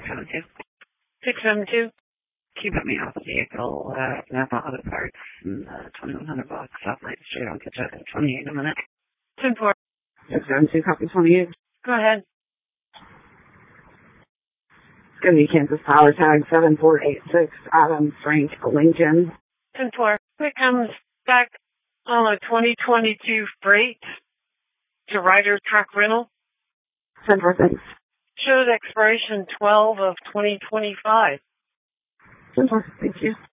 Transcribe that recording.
672. 672. Keep me off the vehicle, Napa Auto Parts, and 2100 bucks off Lake Street. I'll get you at 28 in a minute. 10-4. 672, copy 28. Go ahead. It's going to be Kansas Power Tag 7486, Adam Frank Lincoln. 10-4. It comes back on a 2022 freight to Ryder Truck Rental. 10-4, thanks. Shows expiration 12 of 2025. 10-4, thank you.